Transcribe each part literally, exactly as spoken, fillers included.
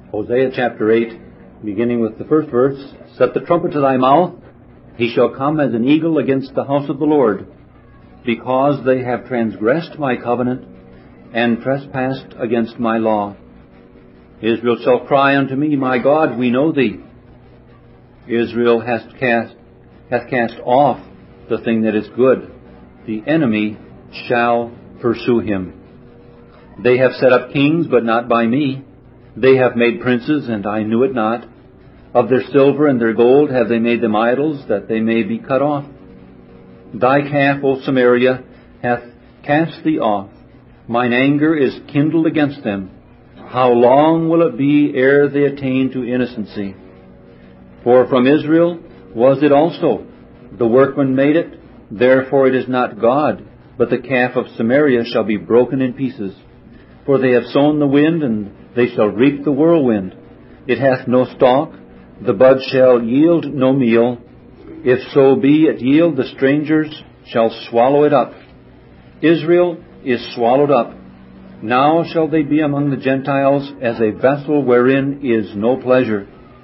Hosea chapter eight, beginning with the first verse. Set the trumpet to thy mouth. He shall come as an eagle against the house of the Lord, because they have transgressed my covenant and trespassed against my law. Israel shall cry unto me, My God, we know thee. Israel hath cast, hath cast off the thing that is good. The enemy shall pursue him. They have set up kings, but not by me. They have made princes, and I knew it not. Of their silver and their gold have they made them idols, that they may be cut off. Thy calf, O Samaria, hath cast thee off. Mine anger is kindled against them. How long will it be ere they attain to innocency? For from Israel was it also. The workman made it, therefore it is not God. But the calf of Samaria shall be broken in pieces. For they have sown the wind, and they shall reap the whirlwind. It hath no stalk, the bud shall yield no meal. If so be it yield, the strangers shall swallow it up. Israel is swallowed up. Now shall they be among the Gentiles as a vessel wherein is no pleasure.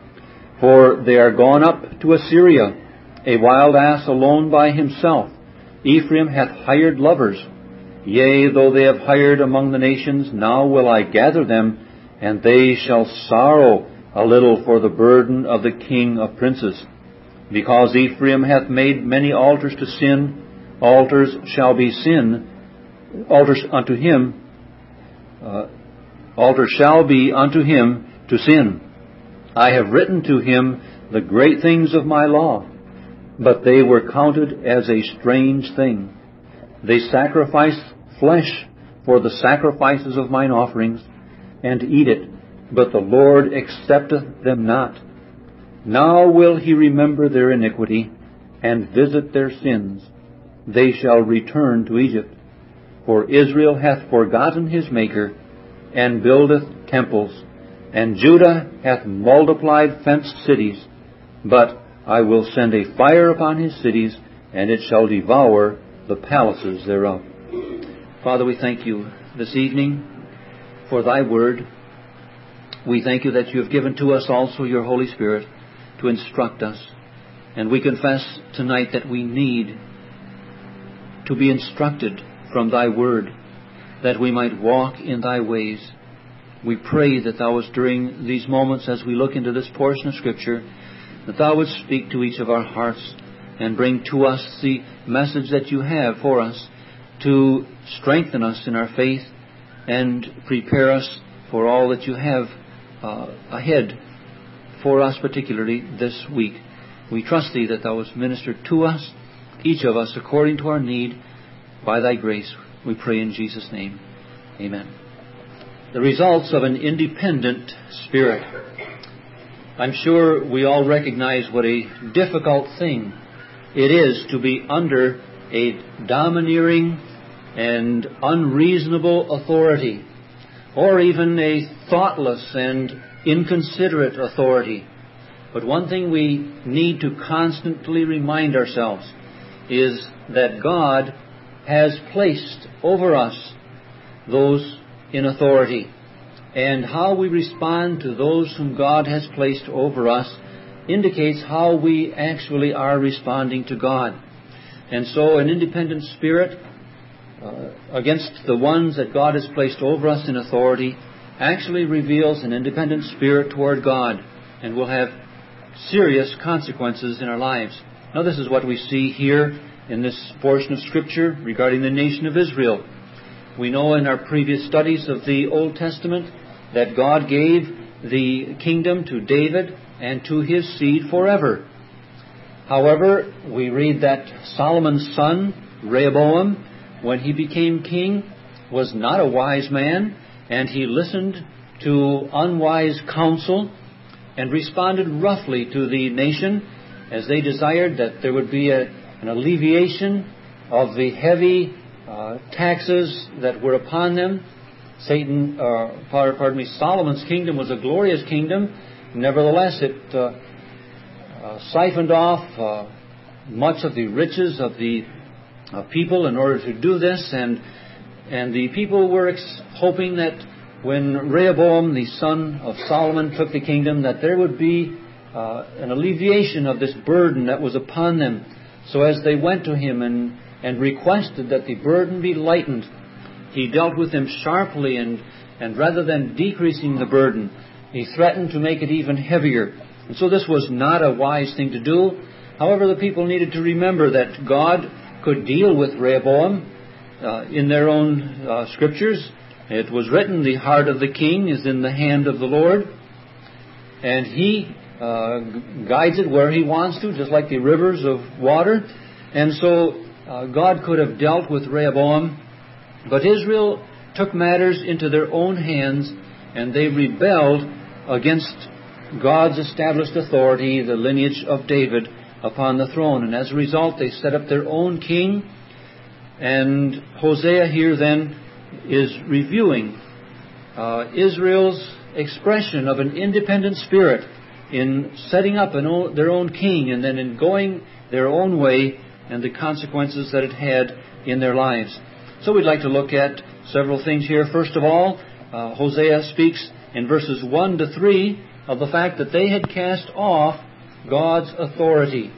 For they are gone up to Assyria, a wild ass alone by himself. Ephraim hath hired lovers. Yea, though they have hired among the nations, now will I gather them, and they shall sorrow a little for the burden of the king of princes. Because Ephraim hath made many altars to sin, altars shall be sin, altars unto him, uh, altars shall be unto him to sin. I have written to him the great things of my law, but they were counted as a strange thing. They sacrifice flesh for the sacrifices of mine offerings, and eat it, but the Lord accepteth them not. Now will he remember their iniquity, and visit their sins. They shall return to Egypt. For Israel hath forgotten his Maker, and buildeth temples, and Judah hath multiplied fenced cities. But I will send a fire upon his cities, and it shall devour the palaces thereof. Father, we thank you this evening for thy word. We thank you that you have given to us also your Holy Spirit to instruct us. And we confess tonight that we need to be instructed from thy word, that we might walk in thy ways. We pray that thou wouldst, during these moments as we look into this portion of Scripture, that thou wouldst speak to each of our hearts and bring to us the message that you have for us to strengthen us in our faith and prepare us for all that you have uh, ahead for us, particularly this week. We trust thee that thou wouldst minister to us, each of us, according to our need, by thy grace. We pray in Jesus' name. Amen. The results of an independent spirit. I'm sure we all recognize what a difficult thing it is to be under a domineering and unreasonable authority, or even a thoughtless and inconsiderate authority. But one thing we need to constantly remind ourselves is that God has placed over us those in authority. And how we respond to those whom God has placed over us indicates how we actually are responding to God. And so an independent spirit uh, against the ones that God has placed over us in authority actually reveals an independent spirit toward God and will have serious consequences in our lives. Now, this is what we see here in this portion of Scripture regarding the nation of Israel. We know in our previous studies of the Old Testament that God gave the kingdom to David and to his seed forever. However, we read that Solomon's son, Rehoboam, when he became king, was not a wise man, and he listened to unwise counsel and responded roughly to the nation as they desired that there would be a, an alleviation of the heavy uh, taxes that were upon them. Satan, uh, pardon me, Solomon's kingdom was a glorious kingdom. Nevertheless, it uh, uh, siphoned off uh, much of the riches of the uh, people in order to do this, and and the people were ex- hoping that when Rehoboam, the son of Solomon, took the kingdom, that there would be uh, an alleviation of this burden that was upon them. So as they went to him and, and requested that the burden be lightened, he dealt with them sharply, and, and rather than decreasing the burden, he threatened to make it even heavier. And so this was not a wise thing to do. However, the people needed to remember that God could deal with Rehoboam uh, in their own uh, scriptures. It was written, the heart of the king is in the hand of the Lord, and he uh, guides it where he wants to, just like the rivers of water. And so uh, God could have dealt with Rehoboam, but Israel took matters into their own hands, and they rebelled against God's established authority, the lineage of David, upon the throne. And as a result, they set up their own king. And Hosea here then is reviewing uh, Israel's expression of an independent spirit in setting up an own, their own king, and then in going their own way, and the consequences that it had in their lives. So we'd like to look at several things here. First of all, uh, Hosea speaks in verses one to three of the fact that they had cast off God's authority.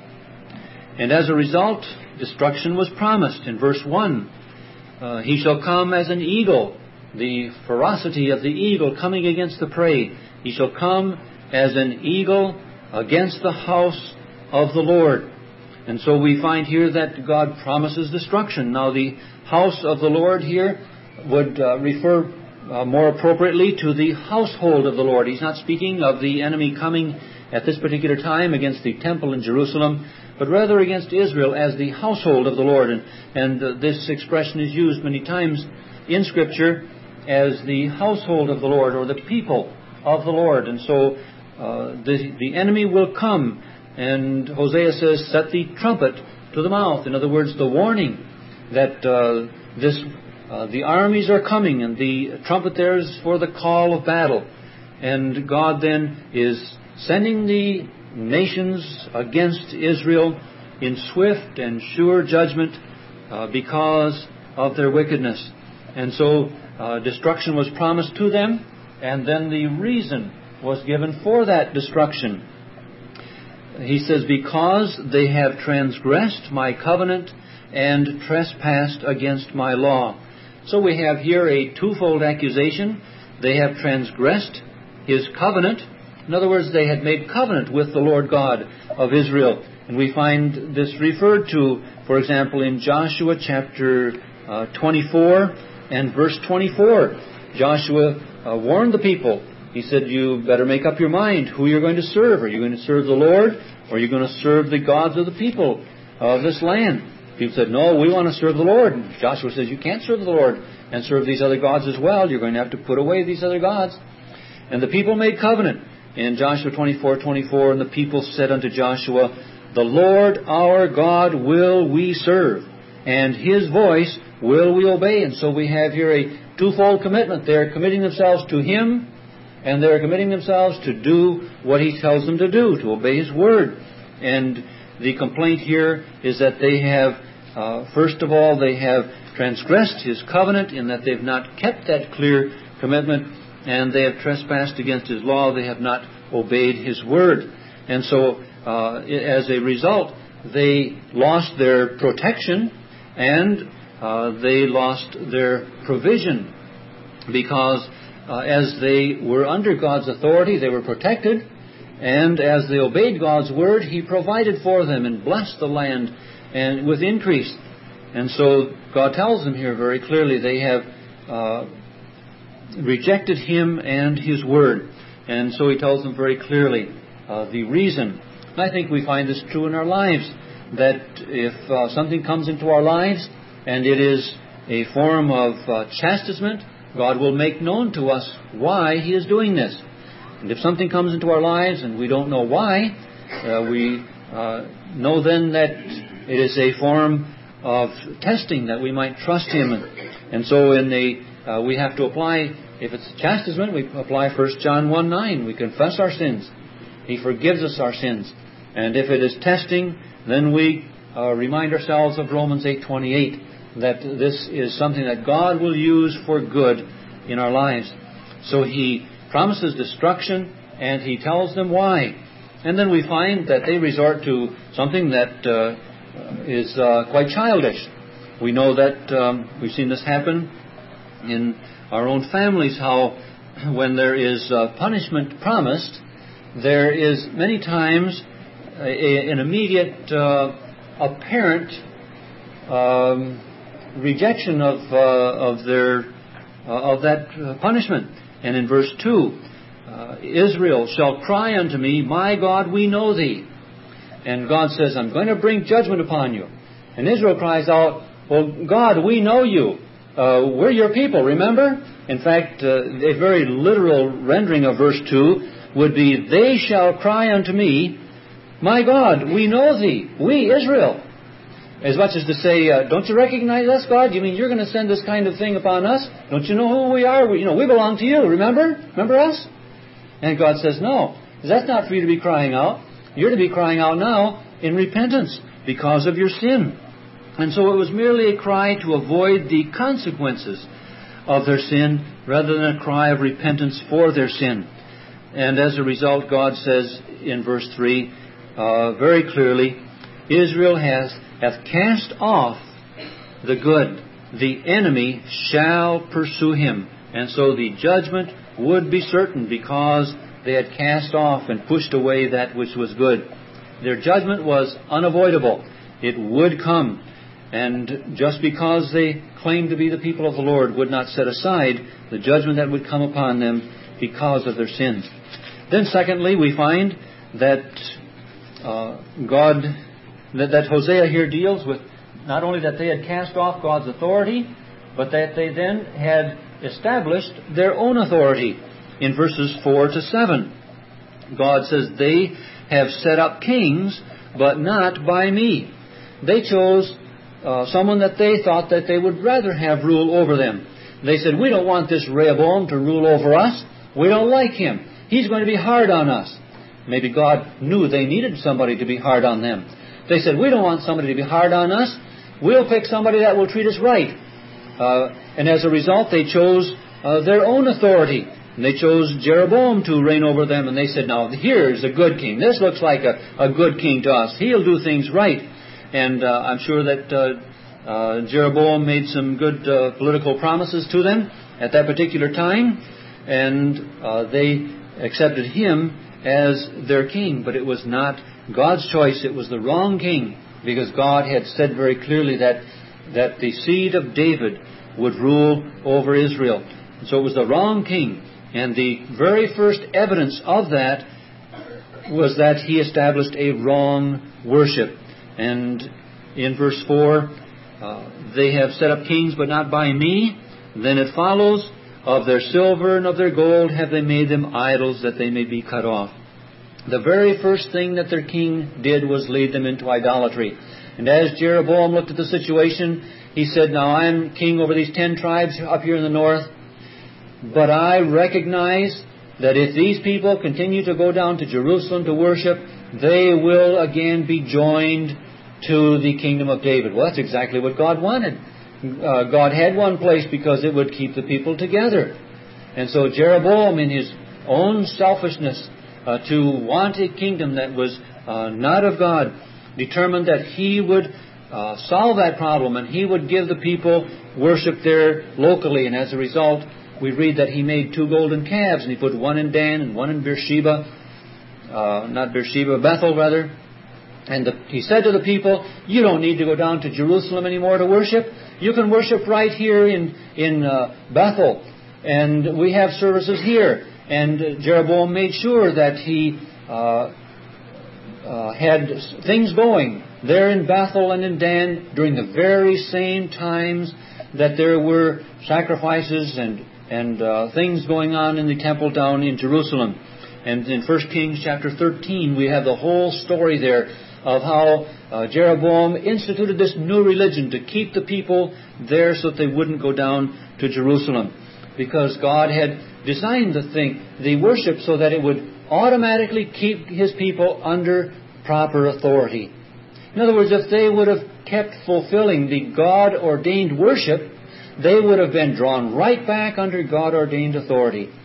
And as a result, destruction was promised. In verse one, uh, he shall come as an eagle, the ferocity of the eagle coming against the prey. He shall come as an eagle against the house of the Lord. And so we find here that God promises destruction. Now the house of the Lord here would uh, refer uh, more appropriately to the household of the Lord. He's not speaking of the enemy coming at this particular time against the temple in Jerusalem, but rather against Israel as the household of the Lord. And, and uh, this expression is used many times in Scripture as the household of the Lord, or the people of the Lord. And so uh, the, the enemy will come, and Hosea says, set the trumpet to the mouth. In other words, the warning that uh, this uh, the armies are coming, and the trumpet there is for the call of battle. And God then is sending the nations against Israel in swift and sure judgment uh, because of their wickedness. And so uh, destruction was promised to them, and then the reason was given for that destruction. He says, because they have transgressed my covenant and trespassed against my law. So we have here a twofold accusation. They have transgressed His covenant. In other words, they had made covenant with the Lord God of Israel. And we find this referred to, for example, in Joshua chapter uh, twenty-four and verse twenty-four. Joshua uh, warned the people. He said, you better make up your mind who you're going to serve. Are you going to serve the Lord, or are you going to serve the gods of the people of this land? People said, no, we want to serve the Lord. And Joshua says, you can't serve the Lord and serve these other gods as well. You're going to have to put away these other gods. And the people made covenant. In Joshua twenty-four twenty-four, and the people said unto Joshua, the Lord our God will we serve, and His voice will we obey. And so we have here a twofold commitment. They're committing themselves to Him, and they're committing themselves to do what He tells them to do, to obey His word. And the complaint here is that they have, uh, first of all, they have transgressed His covenant in that they've not kept that clear commitment, and they have trespassed against His law. They have not obeyed His word. And so, uh, as a result, they lost their protection, and uh, they lost their provision, because uh, as they were under God's authority, they were protected, and as they obeyed God's word, He provided for them and blessed the land and with increase. And so God tells them here very clearly they have uh, rejected Him and His word. And so He tells them very clearly uh, the reason. And I think we find this true in our lives, that if uh, something comes into our lives and it is a form of uh, chastisement, God will make known to us why He is doing this. And if something comes into our lives and we don't know why, uh, we uh, know then that it is a form of testing, that we might trust Him. And, and so in the uh, we have to apply, if it's chastisement, we apply First John one nine. We confess our sins. He forgives us our sins. And if it is testing, then we uh, remind ourselves of Romans eight twenty-eight, that this is something that God will use for good in our lives. So he promises destruction, and he tells them why. And then we find that they resort to something that uh, is uh, quite childish. We know that um, we've seen this happen in our own families, how when there is uh, punishment promised, there is many times a, a, an immediate uh, apparent um, rejection of uh, of their uh, of that uh, punishment. And in verse two, uh, Israel shall cry unto me, my God, we know thee. And God says, I'm going to bring judgment upon you. And Israel cries out, well, God, we know you. Uh, we're your people, remember? In fact, uh, a very literal rendering of verse two would be, they shall cry unto me, my God, we know thee, we, Israel. As much as to say, uh, don't you recognize us, God? You mean you're going to send this kind of thing upon us? Don't you know who we are? We, you know, we belong to you, remember? Remember us? And God says, no, that's not for you to be crying out. You're to be crying out now in repentance because of your sin. And so it was merely a cry to avoid the consequences of their sin rather than a cry of repentance for their sin. And as a result, God says in verse three uh, very clearly, Israel has hath cast off the good. The enemy shall pursue him. And so the judgment would be certain because they had cast off and pushed away that which was good. Their judgment was unavoidable. It would come. And just because they claimed to be the people of the Lord would not set aside the judgment that would come upon them because of their sins. Then secondly, we find that uh, God, that, that Hosea here deals with not only that they had cast off God's authority, but that they then had established their own authority. In verses four to seven, God says, they have set up kings, but not by me. They chose uh, someone that they thought that they would rather have rule over them. They said, we don't want this Rehoboam to rule over us. We don't like him. He's going to be hard on us. Maybe God knew they needed somebody to be hard on them. They said, we don't want somebody to be hard on us. We'll pick somebody that will treat us right. Uh, and as a result, they chose uh, their own authority. And they chose Jeroboam to reign over them. And they said, now, here's a good king. This looks like a, a good king to us. He'll do things right. And uh, I'm sure that uh, uh, Jeroboam made some good uh, political promises to them at that particular time. And uh, they accepted him as their king. But it was not God's choice. It was the wrong king. Because God had said very clearly that, that the seed of David would rule over Israel. And so it was the wrong king. And the very first evidence of that was that he established a wrong worship. And in verse four, uh, they have set up kings, but not by me. Then it follows, of their silver and of their gold have they made them idols, that they may be cut off. The very first thing that their king did was lead them into idolatry. And as Jeroboam looked at the situation, he said, now I'm king over these ten tribes up here in the north. But I recognize that if these people continue to go down to Jerusalem to worship, they will again be joined to the kingdom of David. Well, that's exactly what God wanted. Uh, God had one place because it would keep the people together. And so Jeroboam, in his own selfishness, uh, to want a kingdom that was uh, not of God, determined that he would uh, solve that problem and he would give the people worship there locally. And as a result, we read that he made two golden calves, and he put one in Dan and one in Beersheba, uh, not Beersheba, Bethel rather. And the, he said to the people, you don't need to go down to Jerusalem anymore to worship. You can worship right here in, in uh, Bethel. And we have services here. And Jeroboam made sure that he uh, uh, had things going there in Bethel and in Dan during the very same times that there were sacrifices and and uh, things going on in the temple down in Jerusalem. And in First Kings chapter thirteen, we have the whole story there of how uh, Jeroboam instituted this new religion to keep the people there so that they wouldn't go down to Jerusalem. Because God had designed the thing, the worship, so that it would automatically keep His people under proper authority. In other words, if they would have kept fulfilling the God-ordained worship, they would have been drawn right back under God-ordained authority.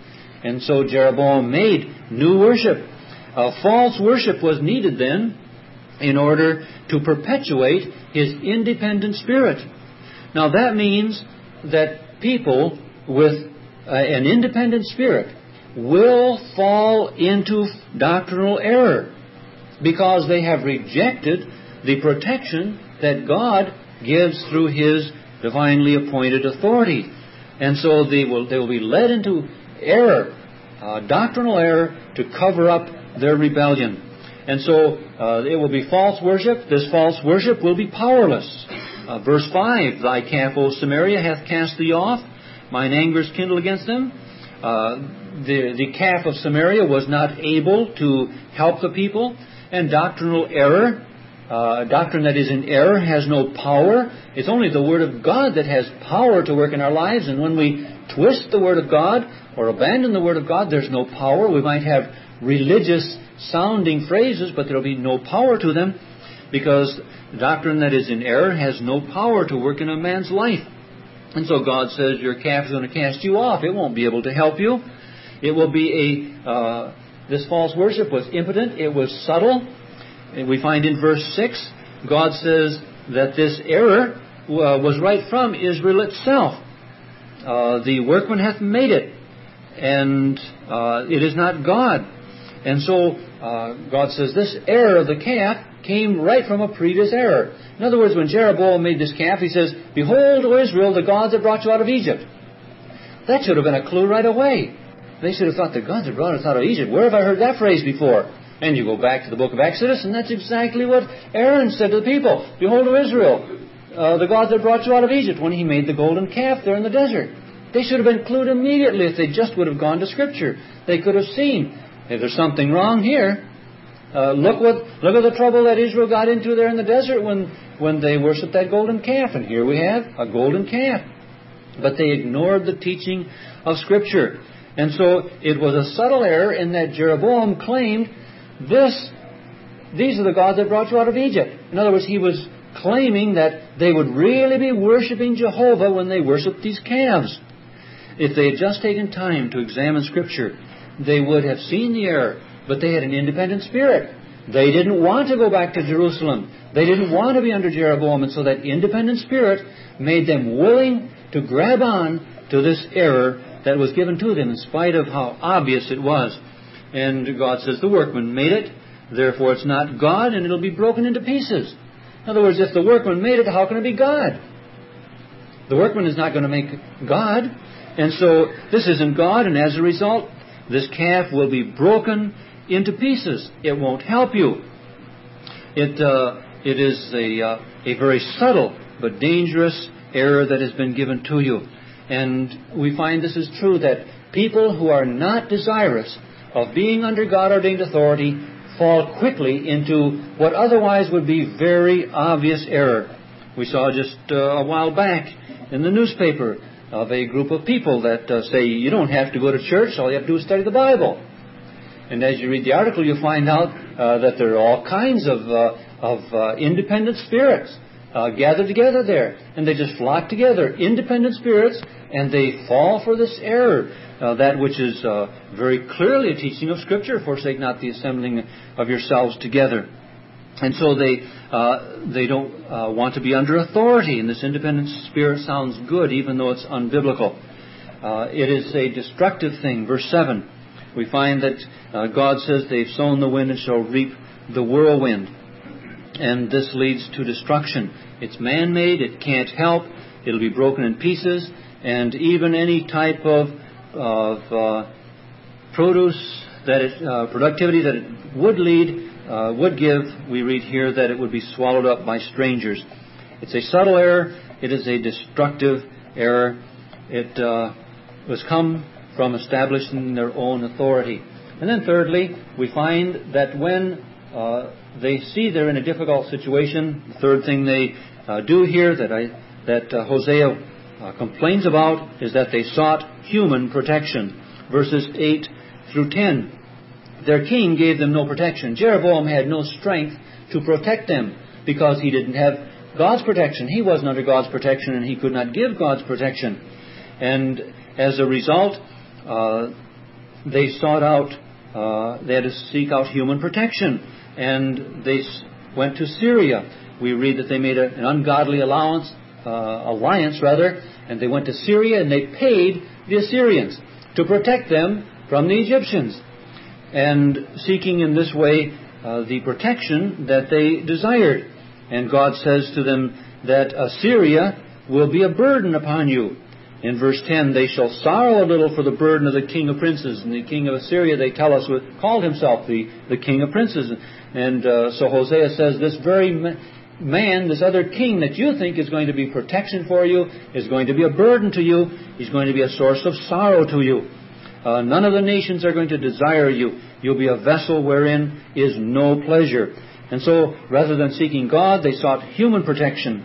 And so Jeroboam made new worship. Uh, false worship was needed then in order to perpetuate his independent spirit. Now that means that people with uh, an independent spirit will fall into doctrinal error because they have rejected the protection that God gives through His divinely appointed authority. And so they will, they will be led into error, uh, doctrinal error, to cover up their rebellion. And so uh, it will be false worship. This false worship will be powerless. Uh, verse five, Thy calf, O Samaria, hath cast thee off. Mine anger is kindled against them. Uh, the, the calf of Samaria was not able to help the people. And doctrinal error, uh, doctrine that is in error, has no power. It's only the Word of God that has power to work in our lives. And when we twist the Word of God or abandon the Word of God, there's no power. We might have religious sounding phrases, but there will be no power to them, because doctrine that is in error has no power to work in a man's life. And so God says your calf is going to cast you off. It won't be able to help you. It will be a, uh, this false worship was impotent. It was subtle. And we find in verse six, God says that this error uh, was right from Israel itself. Uh, the workman hath made it, and uh, it is not God. And so uh, God says this error of the calf came right from a previous error. In other words, when Jeroboam made this calf, he says, Behold, O Israel, the gods that brought you out of Egypt. That should have been a clue right away. They should have thought, the gods that brought us out of Egypt. Where have I heard that phrase before? And you go back to the book of Exodus, and that's exactly what Aaron said to the people. Behold, O Israel, uh, the gods that brought you out of Egypt, when he made the golden calf there in the desert. They should have been clued immediately if they just would have gone to Scripture. They could have seen, hey, there's something wrong here. Uh, look what look at the trouble that Israel got into there in the desert when, when they worshipped that golden calf. And here we have a golden calf. But they ignored the teaching of Scripture. And so it was a subtle error in that Jeroboam claimed this, these are the gods that brought you out of Egypt. In other words, he was claiming that they would really be worshiping Jehovah when they worshiped these calves. If they had just taken time to examine Scripture, they would have seen the error. But they had an independent spirit. They didn't want to go back to Jerusalem. They didn't want to be under Jeroboam. And so that independent spirit made them willing to grab on to this error that was given to them in spite of how obvious it was. And God says the workman made it, therefore it's not God, and it'll be broken into pieces. In other words, if the workman made it, how can it be God? The workman is not going to make God. And so this isn't God, and as a result, this calf will be broken into pieces. It won't help you. It uh, it is a uh, a very subtle but dangerous error that has been given to you. And we find this is true, that people who are not desirous of being under God-ordained authority fall quickly into what otherwise would be very obvious error. We saw just uh, a while back in the newspaper of a group of people that uh, say you don't have to go to church, all you have to do is study the Bible. And as you read the article, you find out uh, that there are all kinds of uh, of uh, independent spirits uh, gathered together there. And they just flock together, independent spirits, and they fall for this error, uh, that which is uh, very clearly a teaching of Scripture, forsake not the assembling of yourselves together. And so they uh, they don't uh, want to be under authority, and this independent spirit sounds good, even though it's unbiblical. Uh, it is a destructive thing. Verse seven, we find that uh, God says they've sown the wind and shall reap the whirlwind. And this leads to destruction. It's man-made, it can't help, it'll be broken in pieces, and even any type of, of uh, produce, that it, uh, productivity that it would lead, Uh, would give, we read here that it would be swallowed up by strangers. It's a subtle error. It is a destructive error. It uh, was come from establishing their own authority. And then thirdly, we find that when uh, they see they're in a difficult situation, the third thing they uh, do here that I that uh, Hosea uh, complains about is that they sought human protection. Verses eight through ten. Their king gave them no protection. Jeroboam had no strength to protect them because he didn't have God's protection. He wasn't under God's protection, and he could not give God's protection. And as a result, uh, they sought out, uh, they had to seek out human protection, and they went to Syria. We read that they made a, an ungodly allowance, uh, alliance rather, and they went to Syria and they paid the Assyrians to protect them from the Egyptians, and seeking in this way uh, the protection that they desired. And God says to them that Assyria will be a burden upon you. In verse ten, they shall sorrow a little for the burden of the king of princes. And the king of Assyria, they tell us, called himself the, the king of princes. And uh, so Hosea says, this very man, this other king that you think is going to be protection for you, is going to be a burden to you. He's going to be a source of sorrow to you. Uh, none of the nations are going to desire you. You'll be a vessel wherein is no pleasure. And so, rather than seeking God, they sought human protection.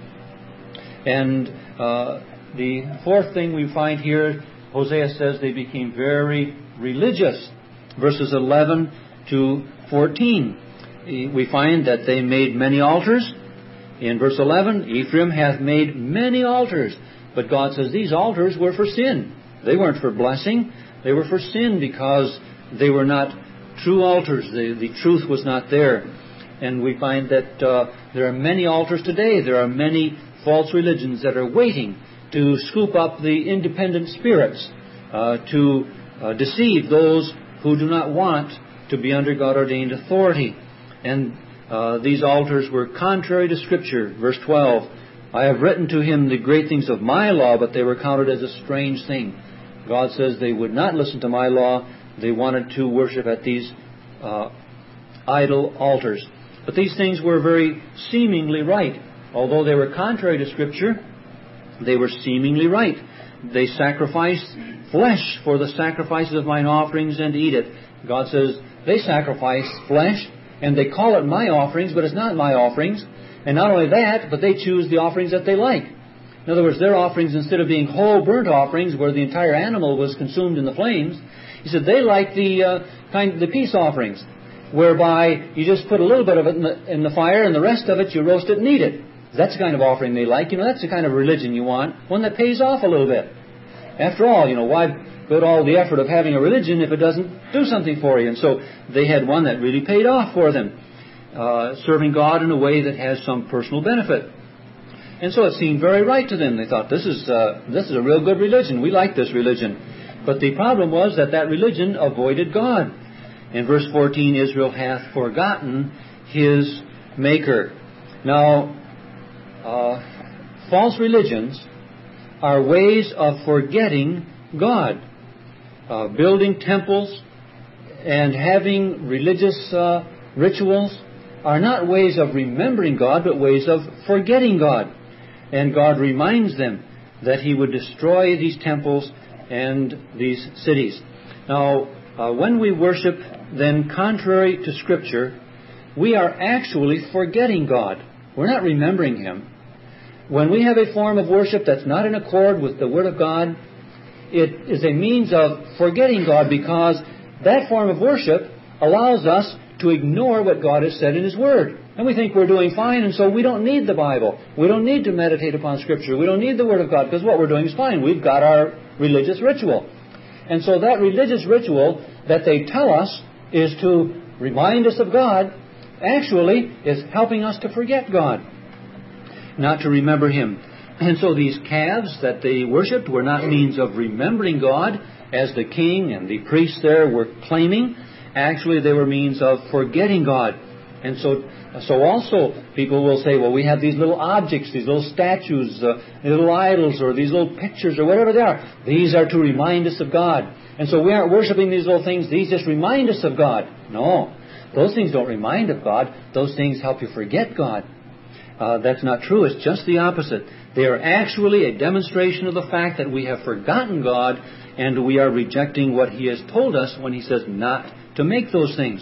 And uh, the fourth thing we find here, Hosea says they became very religious. Verses eleven to fourteen. We find that they made many altars. In verse eleven, Ephraim hath made many altars. But God says these altars were for sin. They weren't for blessing. They were for sin because they were not true altars. The, the truth was not there. And we find that uh, there are many altars today. There are many false religions that are waiting to scoop up the independent spirits, uh, to uh, deceive those who do not want to be under God-ordained authority. And uh, these altars were contrary to Scripture. Verse twelve, I have written to him the great things of my law, but they were counted as a strange thing. God says they would not listen to my law. They wanted to worship at these uh, idol altars. But these things were very seemingly right. Although they were contrary to Scripture, they were seemingly right. They sacrificed flesh for the sacrifices of mine offerings and eat it. God says they sacrifice flesh and they call it my offerings, but it's not my offerings. And not only that, but they choose the offerings that they like. In other words, their offerings, instead of being whole burnt offerings where the entire animal was consumed in the flames, he said they like the uh, kind the peace offerings, whereby you just put a little bit of it in the, in the fire and the rest of it you roast it and eat it. That's the kind of offering they like. You know, that's the kind of religion you want, one that pays off a little bit. After all, you know, why go to all the effort of having a religion if it doesn't do something for you? And so they had one that really paid off for them, uh, serving God in a way that has some personal benefit. And so it seemed very right to them. They thought, this is uh, this is a real good religion. We like this religion. But the problem was that that religion avoided God. In verse fourteen, Israel hath forgotten his Maker. Now, uh, false religions are ways of forgetting God. Uh, building temples and having religious uh, rituals are not ways of remembering God, but ways of forgetting God. And God reminds them that He would destroy these temples and these cities. Now, uh, when we worship, then contrary to Scripture, we are actually forgetting God. We're not remembering Him. When we have a form of worship that's not in accord with the Word of God, it is a means of forgetting God, because that form of worship allows us to ignore what God has said in His Word. And we think we're doing fine, and so we don't need the Bible. We don't need to meditate upon Scripture. We don't need the Word of God, because what we're doing is fine. We've got our religious ritual. And so that religious ritual that they tell us is to remind us of God, actually is helping us to forget God, not to remember Him. And so these calves that they worshipped were not means of remembering God, as the king and the priests there were claiming. Actually, they were means of forgetting God. And so so also people will say, well, we have these little objects, these little statues, uh, little idols, or these little pictures, or whatever they are. These are to remind us of God. And so we aren't worshiping these little things. These just remind us of God. No, those things don't remind of God. Those things help you forget God. Uh, that's not true. It's just the opposite. They are actually a demonstration of the fact that we have forgotten God and we are rejecting what He has told us when He says not to make those things.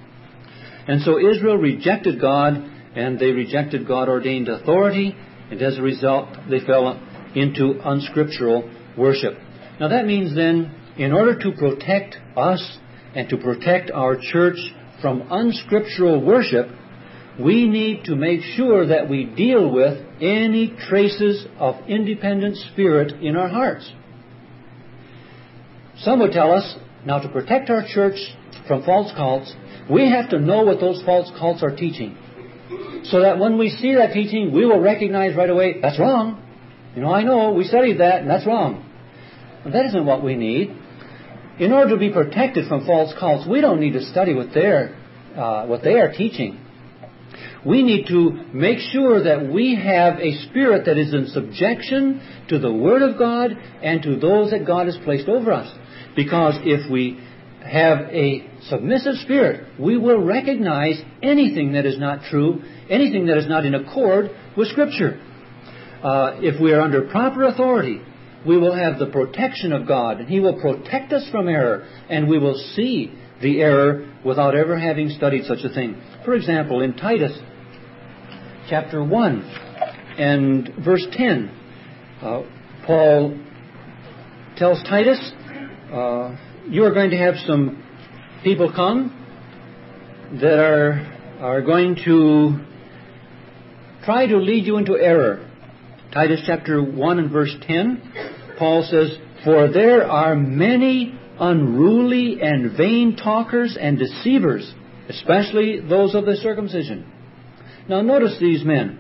And so Israel rejected God, and they rejected God-ordained authority, and as a result they fell into unscriptural worship. Now that means then, in order to protect us and to protect our church from unscriptural worship, we need to make sure that we deal with any traces of independent spirit in our hearts. Some would tell us Now, to protect our church from false cults, we have to know what those false cults are teaching, so that when we see that teaching, we will recognize right away, that's wrong. You know, I know, we studied that, and that's wrong. But that isn't what we need. In order to be protected from false cults, we don't need to study what they're, uh, what they are teaching. We need to make sure that we have a spirit that is in subjection to the Word of God and to those that God has placed over us. Because if we have a submissive spirit, we will recognize anything that is not true, anything that is not in accord with Scripture. Uh, if we are under proper authority, we will have the protection of God, and He will protect us from error, and we will see the error without ever having studied such a thing. For example, in Titus chapter one and verse ten, uh, Paul tells Titus, uh, you are going to have some people come that are, are going to try to lead you into error. Titus chapter one and verse ten, Paul says, for there are many unruly and vain talkers and deceivers, especially those of the circumcision. Now notice these men.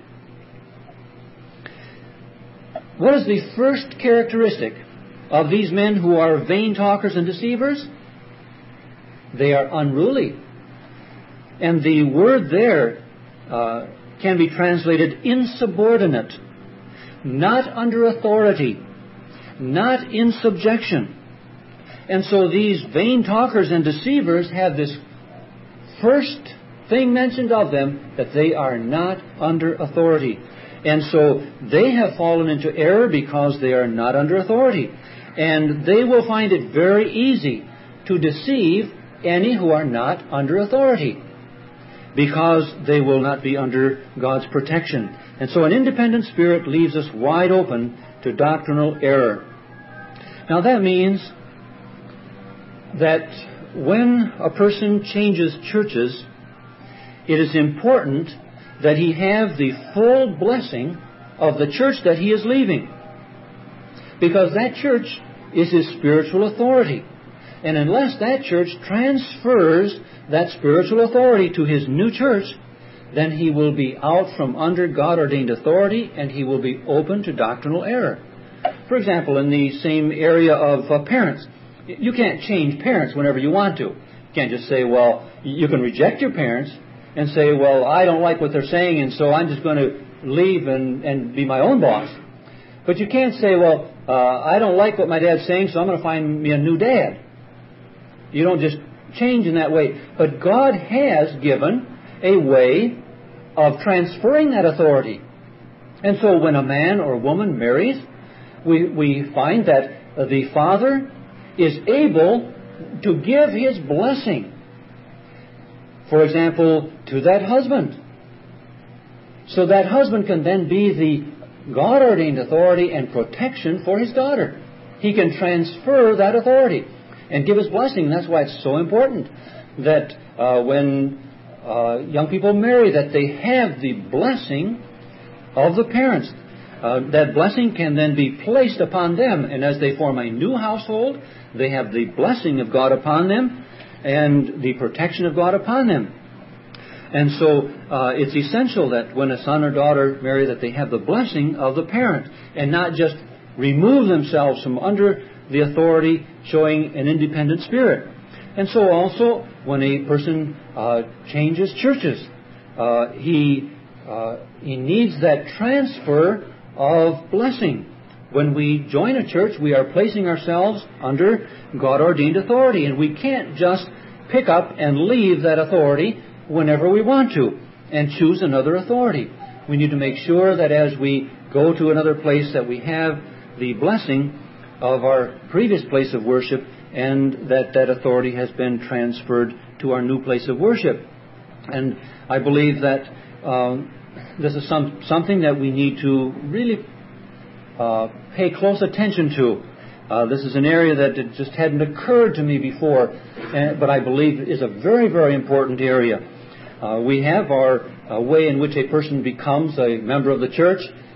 What is the first characteristic of these men who are vain talkers and deceivers? They are unruly. And the word there uh, can be translated insubordinate, not under authority, not in subjection. And so these vain talkers and deceivers have this first thing mentioned of them, that they are not under authority. And so they have fallen into error because they are not under authority. And they will find it very easy to deceive any who are not under authority, because they will not be under God's protection. And so an independent spirit leaves us wide open to doctrinal error. Now that means that when a person changes churches, it is important that he have the full blessing of the church that he is leaving, because that church is his spiritual authority. And unless that church transfers that spiritual authority to his new church, then he will be out from under God-ordained authority, and he will be open to doctrinal error. For example, in the same area of uh, parents, you can't change parents whenever you want to. You can't just say, well, you can reject your parents and say, well, I don't like what they're saying, and so I'm just going to leave and, and be my own boss. But you can't say, well, uh, I don't like what my dad's saying, so I'm going to find me a new dad. You don't just change in that way. But God has given a way of transferring that authority. And so when a man or woman marries, we, we find that the father is able to give his blessing, for example, to that husband. So that husband can then be the God-ordained authority and protection for his daughter. He can transfer that authority and give his blessing. And that's why it's so important that uh, when uh, young people marry, that they have the blessing of the parents. Uh, that blessing can then be placed upon them. And as they form a new household, they have the blessing of God upon them and the protection of God upon them. And so uh, it's essential that when a son or daughter marry, that they have the blessing of the parent and not just remove themselves from under the authority, showing an independent spirit. And so also when a person uh, changes churches, uh, he uh, he needs that transfer of blessing. When we join a church, we are placing ourselves under God-ordained authority, and we can't just pick up and leave that authority whenever we want to and choose another authority. We need to make sure that as we go to another place, that we have the blessing of our previous place of worship, and that that authority has been transferred to our new place of worship. And I believe that um, this is some, something that we need to really uh, pay close attention to. Uh, this is an area that it just hadn't occurred to me before, uh, but I believe is a very, very important area. Uh, we have our uh, way in which a person becomes a member of the church,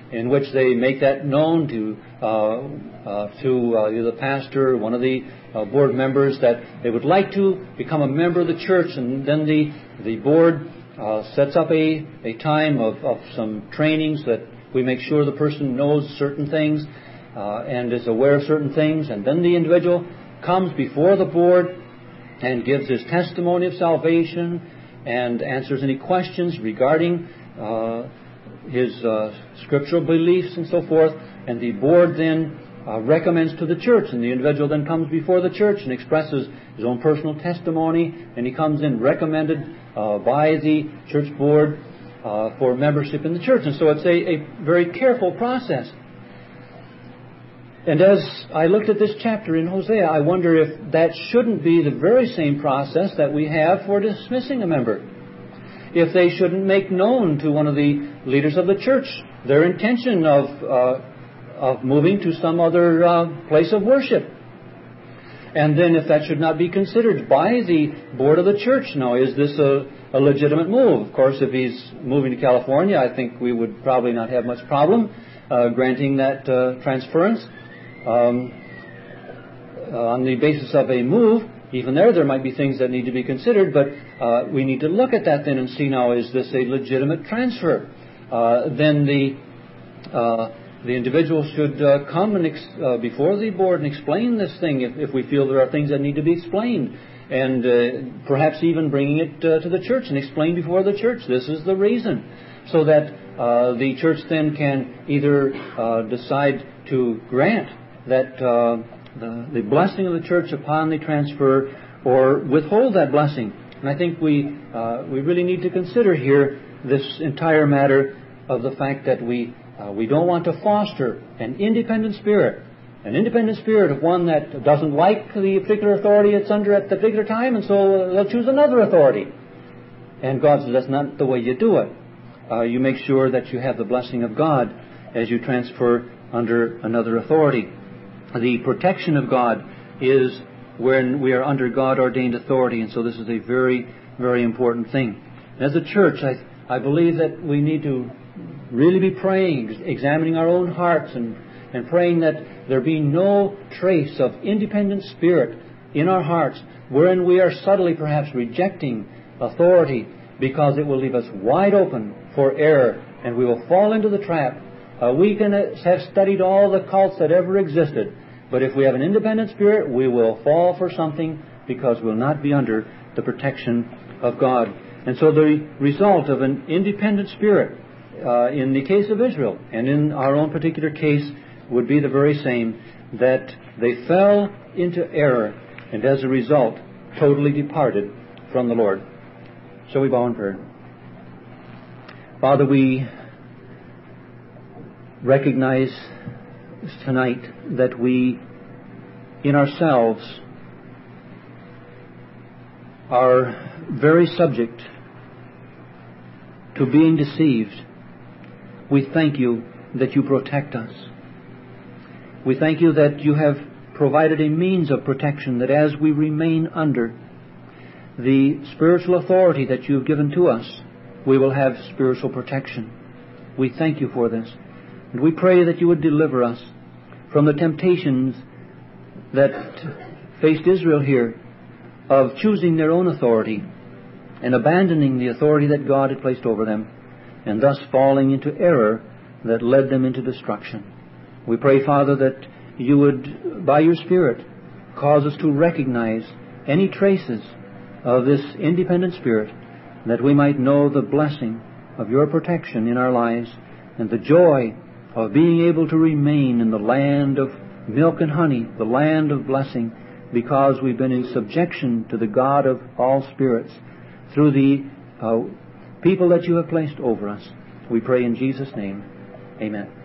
in which they make that known to uh, uh, to uh, the pastor, or one of the uh, board members, that they would like to become a member of the church, and then the the board uh, sets up a a time of, of some trainings that we make sure the person knows certain things uh, and is aware of certain things, and then the individual comes before the board and gives his testimony of salvation and answers any questions regarding uh, his uh, scriptural beliefs and so forth. And the board then uh, recommends to the church, and the individual then comes before the church and expresses his own personal testimony, and he comes in recommended uh, by the church board uh, for membership in the church. And so it's a, a very careful process. And as I looked at this chapter in Hosea, I wonder if that shouldn't be the very same process that we have for dismissing a member. If they shouldn't make known to one of the leaders of the church their intention of uh, of moving to some other uh, place of worship. And then if that should not be considered by the board of the church. Now, is this a, a legitimate move? Of course, if he's moving to California, I think we would probably not have much problem uh, granting that uh, transference. Um, uh, on the basis of a move, even there, there might be things that need to be considered, but uh, we need to look at that then and see, now, is this a legitimate transfer? Uh, then the uh, the individual should uh, come and ex- uh, before the board and explain this thing if, if we feel there are things that need to be explained, and uh, perhaps even bringing it uh, to the church and explain before the church, this is the reason, so that uh, the church then can either uh, decide to grant that uh, the, the blessing of the church upon the transfer, or withhold that blessing. And I think we uh, we really need to consider here this entire matter of the fact that we uh, we don't want to foster an independent spirit, an independent spirit of one that doesn't like the particular authority it's under at the particular time, and so they'll choose another authority. And God says that's not the way you do it. Uh, you make sure that you have the blessing of God as you transfer under another authority. The protection of God is when we are under God-ordained authority, and so this is a very, very important thing. As a church, I, I believe that we need to really be praying, examining our own hearts, and, and praying that there be no trace of independent spirit in our hearts, wherein we are subtly perhaps rejecting authority, because it will leave us wide open for error, and we will fall into the trap. Uh, we can have studied all the cults that ever existed, but if we have an independent spirit, we will fall for something, because we'll not be under the protection of God. And so the result of an independent spirit uh, in the case of Israel, and in our own particular case, would be the very same, that they fell into error, and as a result, totally departed from the Lord. Shall we bow in prayer? Father, we recognize tonight that we, in ourselves, are very subject to being deceived. We thank you that you protect us. We thank you that you have provided a means of protection, that as we remain under the spiritual authority that you've given to us, we will have spiritual protection. We thank you for this. And we pray that you would deliver us from the temptations that faced Israel here of choosing their own authority and abandoning the authority that God had placed over them, and thus falling into error that led them into destruction. We pray, Father, that you would, by your Spirit, cause us to recognize any traces of this independent spirit, that we might know the blessing of your protection in our lives and the joy of being able to remain in the land of milk and honey, the land of blessing, because we've been in subjection to the God of all spirits through the uh, people that you have placed over us. We pray in Jesus' name. Amen.